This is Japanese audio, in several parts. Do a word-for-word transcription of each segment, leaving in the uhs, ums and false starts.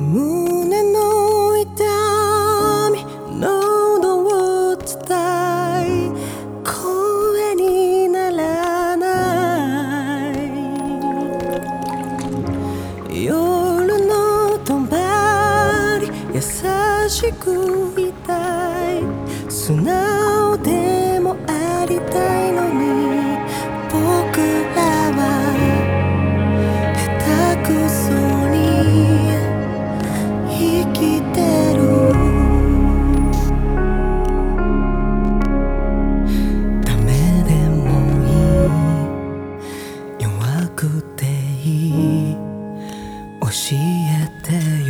胸の痛み喉を伝え声にならない夜のとばり優しくいたい素直でもありたいのに僕らは下手くそに生きてるダメでもいい弱くていい教えてよ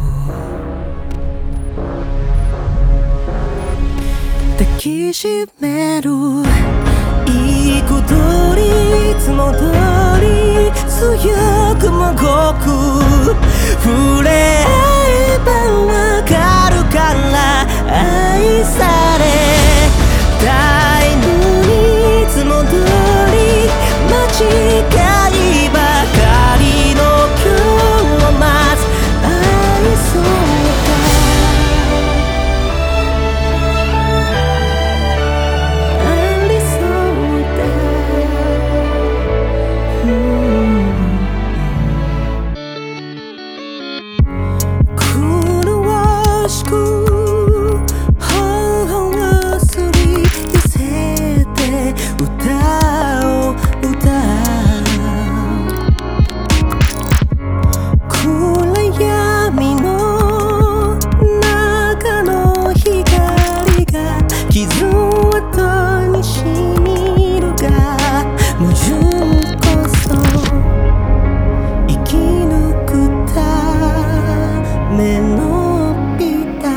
抱きしめるいい子通りいつも通り強くもごく触れ合えばわかるから愛されたいのにいつも通り間違いばかりの今日を待つ愛そうかありそうだ、うん苦しく頬をすり寄せて歌を歌う暗闇の中の光が傷跡にしみるが矛盾こそ生き抜くためのビタ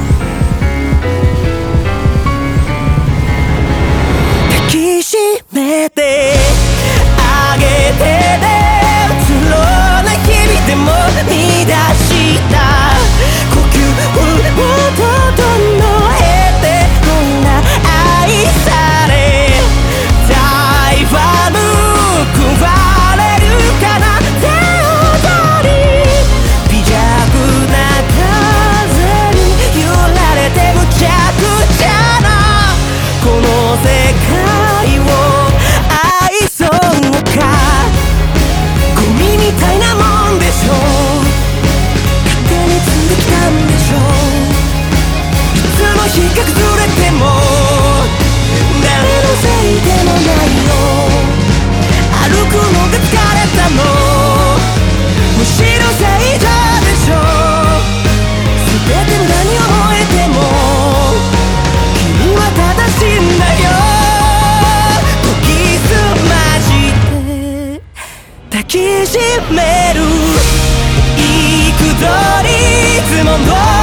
抱きしめてあげてねうつろな日々でも見出した呼吸を整えてこんな愛されたいは報われるかな手を取り微弱な風に揺られてむちゃくちゃなこの世界を愛そうかゴミみたいなもんでしょ勝手に積んできたんでしょいつも日が崩れても誰のせいでもないよ歩くのが疲れたのむしろ正常でしょ全て無駄に思えても君は正しいんだよ研ぎ澄まして抱きしめる幾度いつもの